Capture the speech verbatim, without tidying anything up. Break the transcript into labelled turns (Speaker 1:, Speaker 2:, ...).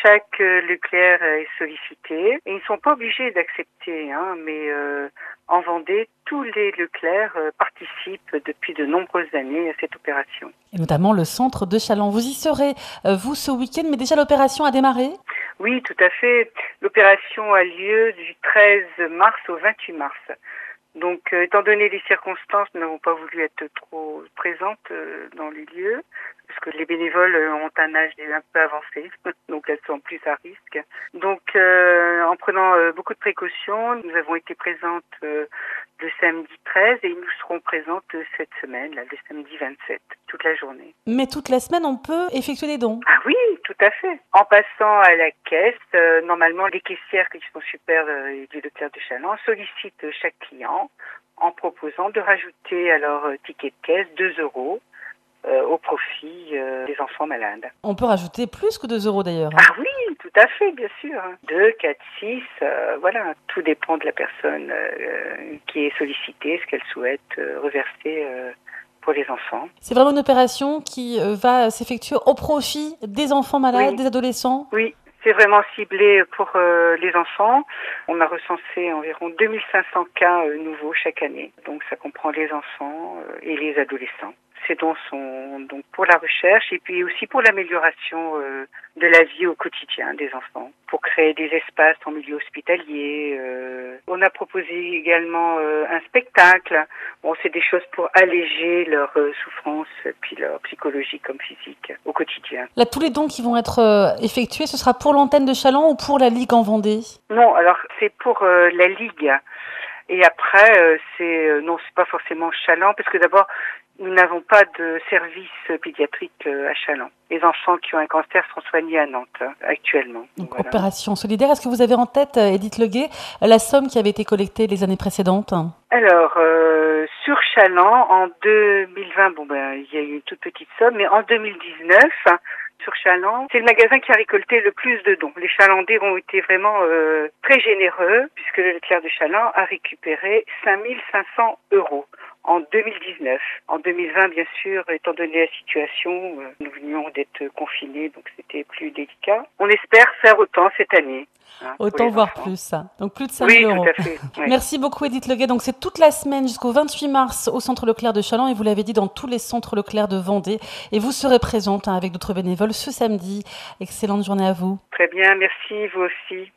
Speaker 1: chaque euh, Leclerc est sollicité et ils ne sont pas obligés d'accepter, hein, mais euh, en Vendée, tous les Leclerc euh, participent depuis de nombreuses années à cette opération.
Speaker 2: Et notamment le centre de Challans. Vous y serez, euh, vous, ce week-end, mais déjà l'opération a démarré ?
Speaker 1: Oui, tout à fait. L'opération a lieu du treize mars au vingt-huit mars. Donc, euh, étant donné les circonstances, nous n'avons pas voulu être trop présentes euh, dans les lieux, parce que les bénévoles ont un âge un peu avancé, donc elles sont plus à risque. Donc, euh, en prenant euh, beaucoup de précautions, nous avons été présentes euh, le samedi treize et nous serons présentes euh, cette semaine, là, le samedi vingt-sept, toute la journée.
Speaker 2: Mais toute la semaine, on peut effectuer des dons ?
Speaker 1: Ah oui, tout à fait. En passant à la caisse, euh, normalement, les caissières qui sont super euh, du Leclerc de Challans sollicitent chaque client en proposant de rajouter à leur euh, ticket de caisse deux euros euh, au profit euh, des enfants malades.
Speaker 2: On peut rajouter plus que deux euros d'ailleurs. Hein.
Speaker 1: Ah oui, tout à fait, bien sûr. deux, quatre, six, euh, voilà. Tout dépend de la personne euh, qui est sollicitée, ce qu'elle souhaite euh, reverser euh, pour les enfants.
Speaker 2: C'est vraiment une opération qui euh, va s'effectuer au profit des enfants malades,
Speaker 1: Oui.
Speaker 2: des adolescents ?
Speaker 1: Oui. C'est vraiment ciblé pour euh, les enfants. On a recensé environ deux mille cinq cents cas euh, nouveaux chaque année. Donc ça comprend les enfants euh, et les adolescents. Ces dons sont donc pour la recherche et puis aussi pour l'amélioration euh, de la vie au quotidien des enfants, pour créer des espaces en milieu hospitalier. Euh. On a proposé également euh, un spectacle. Bon, c'est des choses pour alléger leur euh, souffrance, puis leur psychologie comme physique au quotidien.
Speaker 2: Là, tous les dons qui vont être euh, effectués, ce sera pour l'antenne de Challans ou pour la Ligue en Vendée ?
Speaker 1: Non, alors c'est pour euh, la Ligue. Et après, euh, c'est euh, non, c'est pas forcément Challans, parce que d'abord, nous n'avons pas de service pédiatrique euh, à Challans. Les enfants qui ont un cancer sont soignés à Nantes hein, actuellement.
Speaker 2: Donc,
Speaker 1: voilà.
Speaker 2: Opération solidaire. Est-ce que vous avez en tête, Edith Leguet, la somme qui avait été collectée les années précédentes ?
Speaker 1: Alors, euh, sur Challans, en deux mille vingt, bon ben, il y a eu une toute petite somme, mais en deux mille dix-neuf, sur Challans, c'est le magasin qui a récolté le plus de dons. Les Chalandais ont été vraiment euh, très généreux, puisque le Leclerc de Challans a récupéré cinq mille cinq cents euros en deux mille dix-neuf. En deux mille vingt, bien sûr, étant donné la situation, euh, nous venions d'être confinés, donc c'était plus délicat. On espère faire autant cette année. Hein,
Speaker 2: autant voire plus. Donc plus de cinq mille
Speaker 1: oui,
Speaker 2: euros.
Speaker 1: Tout à fait. Ouais.
Speaker 2: Merci beaucoup Edith Leguet. Donc c'est toute la semaine jusqu'au vingt-huit mars au centre Leclerc de Challans et vous l'avez dit dans tous les centres Leclerc de Vendée. Et vous serez présente hein, avec d'autres bénévoles ce samedi. Excellente journée à vous.
Speaker 1: Très bien, merci, vous aussi.